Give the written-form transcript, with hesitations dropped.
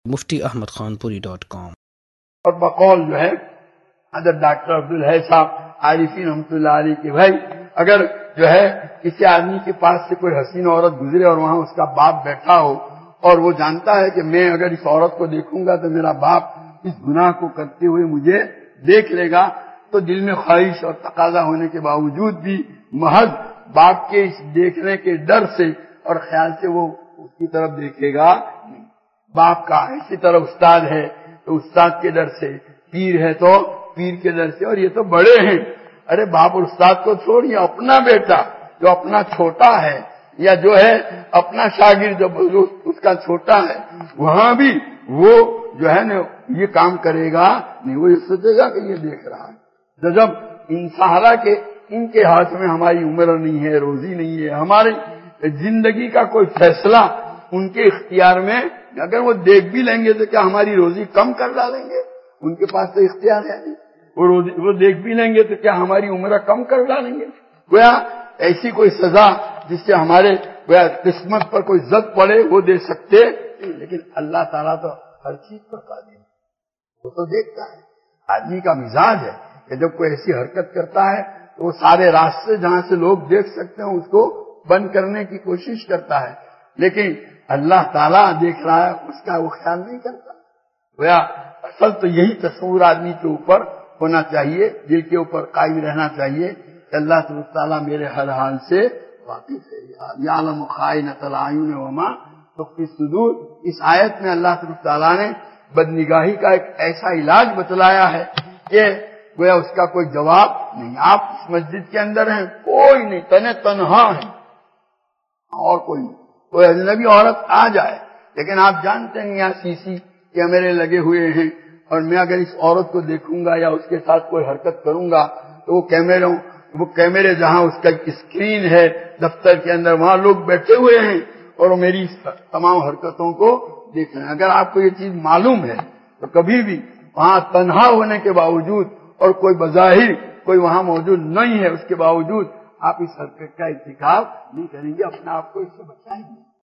muftiahmadkhanpuri.com۔ اور بقول جو ہے حضرت ڈاکٹر عبدالحی صاحب عارفین رحمۃ اللہ علیہ کے بھائی، اگر جو ہے کسی آدمی کے پاس سے کوئی حسین عورت گزرے اور وہاں اس کا باپ بیٹھا ہو اور وہ جانتا ہے کہ میں اگر اس عورت کو دیکھوں گا تو میرا باپ اس گناہ کو کرتے ہوئے مجھے دیکھ لے گا، تو دل میں خواہش اور تقاضا ہونے کے باوجود بھی محض باپ کے اس دیکھنے کے ڈر سے اور خیال سے وہ اس کی طرف دیکھے گا۔ باپ کا اسی طرح استاد ہے تو استاد کے ڈر سے، پیر ہے تو پیر کے ڈر سے، اور یہ تو بڑے ہیں۔ ارے باپ اور استاد کو چھوڑیے، اپنا بیٹا جو اپنا چھوٹا ہے یا جو ہے اپنا شاگرد جو اس کا چھوٹا ہے، وہاں بھی وہ جو ہے نا یہ کام کرے گا نہیں، وہ یہ سوچے گا کہ یہ دیکھ رہا ہے۔ جب ان سہارا کے ان کے ہاتھ میں ہماری عمر نہیں ہے، روزی نہیں ہے، ہماری زندگی کا کوئی فیصلہ ان کے اختیار میں، اگر وہ دیکھ بھی لیں گے تو کیا ہماری روزی کم کر ڈالیں گے؟ ان کے پاس تو اختیار ہے نہیں۔ وہ دیکھ بھی لیں گے تو کیا ہماری عمر کم کر ڈالیں گے؟ گویا ایسی کوئی سزا جس سے ہمارے گویا قسمت پر کوئی زد پڑے وہ دے سکتے، لیکن اللہ تعالیٰ تو ہر چیز پر قادر ہے، وہ تو دیکھتا ہے۔ آدمی کا مزاج ہے کہ جب کوئی ایسی حرکت کرتا ہے تو وہ سارے راستے جہاں سے لوگ دیکھ سکتے ہیں اس کو بند کرنے کی کوشش کرتا ہے، لیکن اللہ تعالیٰ دیکھ رہا ہے اس کا وہ خیال نہیں کرتا۔ گویا اصل تو یہی تصور آدمی کے اوپر ہونا چاہیے، دل کے اوپر قائم رہنا چاہیے کہ اللہ تعالیٰ میرے ہر حال سے واقف ہے۔ یعلم خائنۃ الاعین وما تخفی الصدور، اس آیت میں اللہ تعالیٰ نے بدنگاہی کا ایک ایسا علاج بتلایا ہے کہ گویا اس کا کوئی جواب نہیں۔ آپ اس مسجد کے اندر ہیں، کوئی نہیں، تنہا ہے اور کوئی نہیں، کوئی اجنبی عورت آ جائے، لیکن آپ جانتے ہیں یہاں سی کیمرے لگے ہوئے ہیں، اور میں اگر اس عورت کو دیکھوں گا یا اس کے ساتھ کوئی حرکت کروں گا تو وہ کیمرے جہاں اس کا اسکرین ہے دفتر کے اندر، وہاں لوگ بیٹھے ہوئے ہیں اور وہ میری تمام حرکتوں کو دیکھ رہے ہیں۔ اگر آپ کو یہ چیز معلوم ہے تو کبھی بھی وہاں تنہا ہونے کے باوجود اور کوئی بظاہر کوئی وہاں موجود نہیں ہے، اس کے باوجود آپ اس حرکت کا ارتکاب نہیں کریں گے، اپنے آپ کو اس سے بچائیں گے۔